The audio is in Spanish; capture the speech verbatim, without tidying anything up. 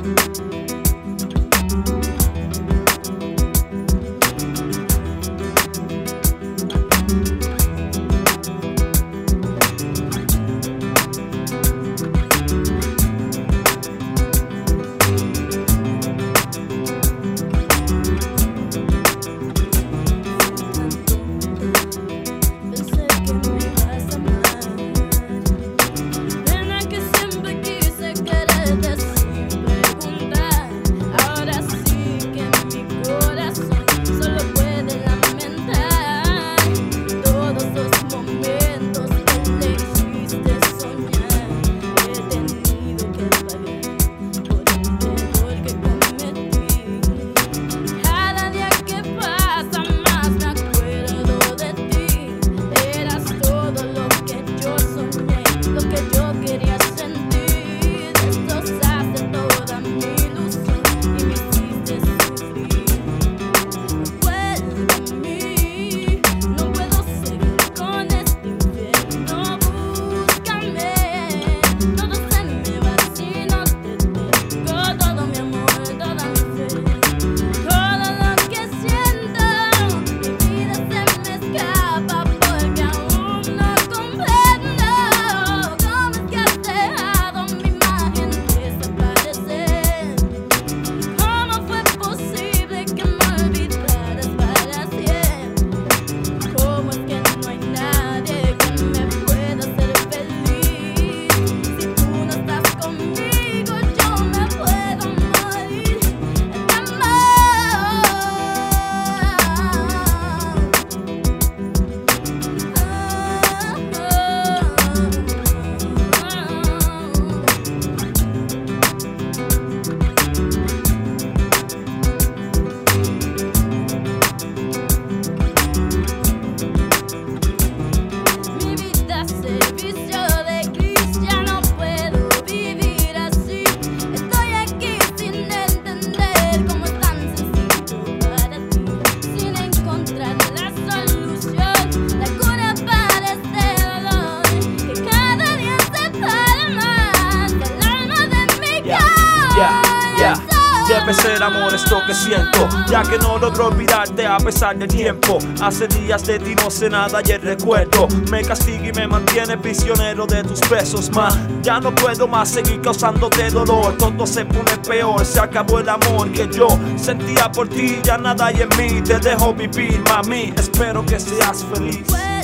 Debe ser amor esto que siento, ya que no logro olvidarte a pesar del tiempo. Hace días de ti no sé nada y el recuerdo me castiga y me mantiene prisionero de tus besos, ma. Ya no puedo más seguir causándote dolor, todo se pone peor, se acabó el amor que yo sentía por ti, ya nada hay en mí, te dejo vivir, mami, espero que seas feliz.